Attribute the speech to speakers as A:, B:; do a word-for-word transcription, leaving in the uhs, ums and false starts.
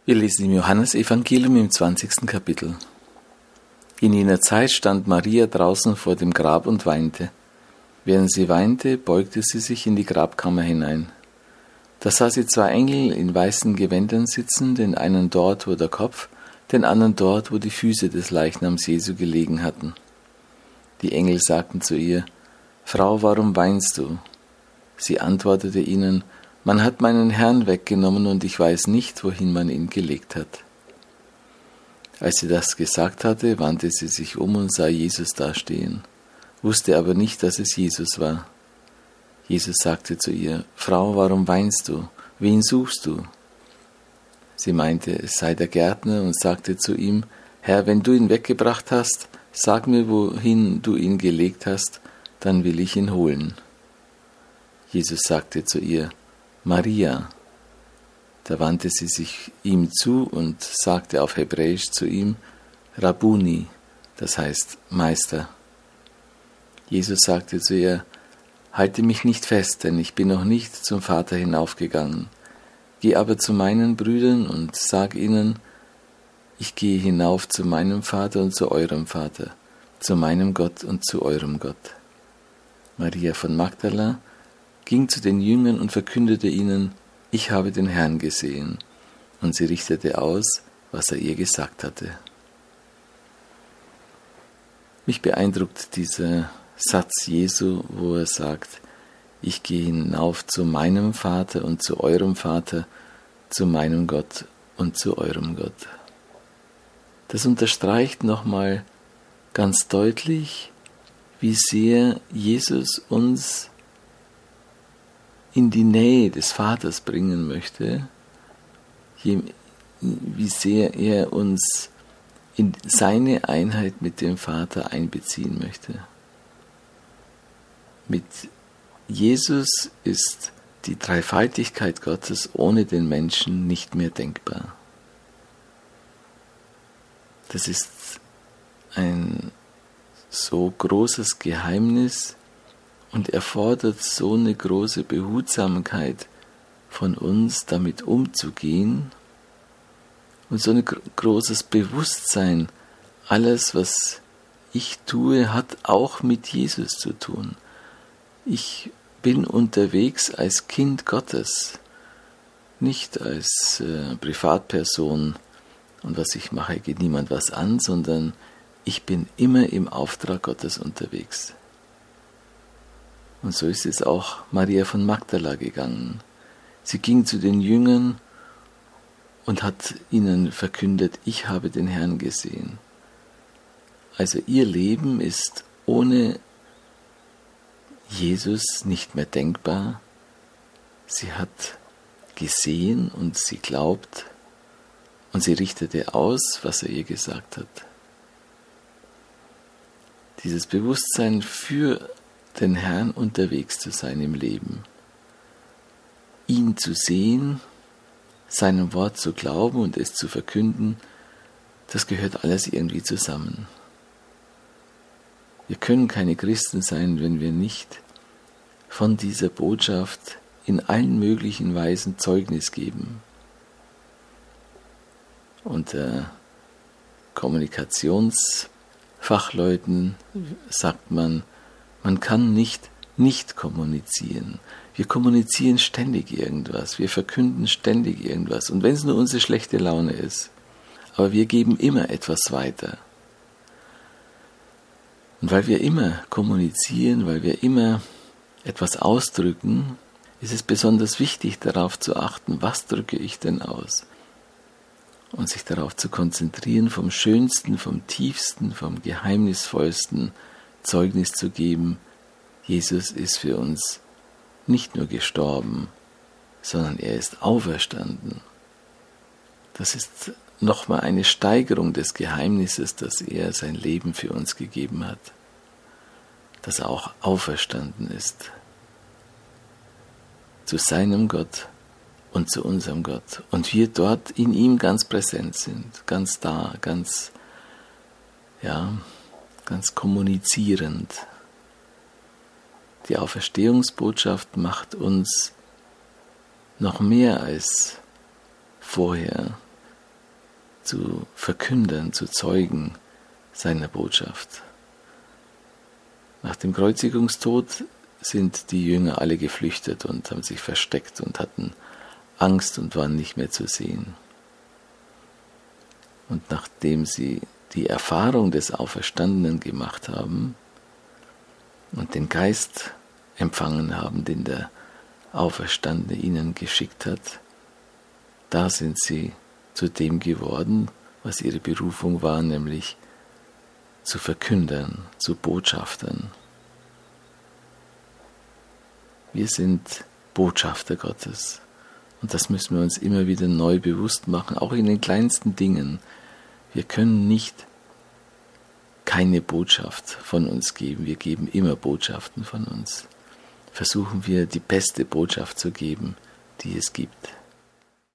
A: Wir lesen im Johannesevangelium im zwanzigsten Kapitel. In jener Zeit stand Maria draußen vor dem Grab und weinte. Während sie weinte, beugte sie sich in die Grabkammer hinein. Da sah sie zwei Engel in weißen Gewändern sitzen, den einen dort, wo der Kopf, den anderen dort, wo die Füße des Leichnams Jesu gelegen hatten. Die Engel sagten zu ihr: Frau, warum weinst du? Sie antwortete ihnen: Man hat meinen Herrn weggenommen und ich weiß nicht, wohin man ihn gelegt hat. Als sie das gesagt hatte, wandte sie sich um und sah Jesus dastehen, wusste aber nicht, dass es Jesus war. Jesus sagte zu ihr: Frau, warum weinst du? Wen suchst du? Sie meinte, es sei der Gärtner, und sagte zu ihm: Herr, wenn du ihn weggebracht hast, sag mir, wohin du ihn gelegt hast, dann will ich ihn holen. Jesus sagte zu ihr: Maria. Da wandte sie sich ihm zu und sagte auf Hebräisch zu ihm: Rabbuni, das heißt Meister. Jesus sagte zu ihr: Halte mich nicht fest, denn ich bin noch nicht zum Vater hinaufgegangen. Geh aber zu meinen Brüdern und sag ihnen: Ich gehe hinauf zu meinem Vater und zu eurem Vater, zu meinem Gott und zu eurem Gott. Maria von Magdala ging zu den Jüngern und verkündete ihnen: Ich habe den Herrn gesehen. Und sie richtete aus, was er ihr gesagt hatte. Mich beeindruckt dieser Satz Jesu, wo er sagt: Ich gehe hinauf zu meinem Vater und zu eurem Vater, zu meinem Gott und zu eurem Gott. Das unterstreicht nochmal ganz deutlich, wie sehr Jesus uns in die Nähe des Vaters bringen möchte, wie sehr er uns in seine Einheit mit dem Vater einbeziehen möchte. Mit Jesus ist die Dreifaltigkeit Gottes ohne den Menschen nicht mehr denkbar. Das ist ein so großes Geheimnis und erfordert so eine große Behutsamkeit von uns, damit umzugehen, und so ein großes Bewusstsein, alles, was ich tue, hat auch mit Jesus zu tun. Ich bin unterwegs als Kind Gottes, nicht als äh, Privatperson, und was ich mache, geht niemand was an, sondern ich bin immer im Auftrag Gottes unterwegs. Und so ist es auch Maria von Magdala gegangen. Sie ging zu den Jüngern und hat ihnen verkündet: Ich habe den Herrn gesehen. Also ihr Leben ist ohne Jesus nicht mehr denkbar. Sie hat gesehen und sie glaubt und sie richtete aus, was er ihr gesagt hat. Dieses Bewusstsein, für den Herrn unterwegs zu sein im Leben, ihn zu sehen, seinem Wort zu glauben und es zu verkünden, das gehört alles irgendwie zusammen. Wir können keine Christen sein, wenn wir nicht von dieser Botschaft in allen möglichen Weisen Zeugnis geben. Unter Kommunikationsfachleuten sagt man, man kann nicht nicht kommunizieren. Wir kommunizieren ständig irgendwas, wir verkünden ständig irgendwas, und wenn es nur unsere schlechte Laune ist, aber wir geben immer etwas weiter. Und weil wir immer kommunizieren, weil wir immer etwas ausdrücken, ist es besonders wichtig, darauf zu achten, was drücke ich denn aus? Und sich darauf zu konzentrieren, vom Schönsten, vom Tiefsten, vom Geheimnisvollsten Zeugnis zu geben: Jesus ist für uns nicht nur gestorben, sondern er ist auferstanden. Das ist nochmal eine Steigerung des Geheimnisses, dass er sein Leben für uns gegeben hat, dass er auch auferstanden ist, zu seinem Gott und zu unserem Gott. Und wir dort in ihm ganz präsent sind, ganz da, ganz, ja, ganz kommunizierend. Die Auferstehungsbotschaft macht uns noch mehr als vorher zu verkünden, zu zeugen seiner Botschaft. Nach dem Kreuzigungstod sind die Jünger alle geflüchtet und haben sich versteckt und hatten Angst und waren nicht mehr zu sehen. Und nachdem sie die Erfahrung des Auferstandenen gemacht haben und den Geist empfangen haben, den der Auferstandene ihnen geschickt hat, da sind sie zu dem geworden, was ihre Berufung war, nämlich zu verkündern, zu Botschaftern. Wir sind Botschafter Gottes. Und das müssen wir uns immer wieder neu bewusst machen, auch in den kleinsten Dingen. Wir können nicht keine Botschaft von uns geben. Wir geben immer Botschaften von uns. Versuchen wir, die beste Botschaft zu geben, die es gibt.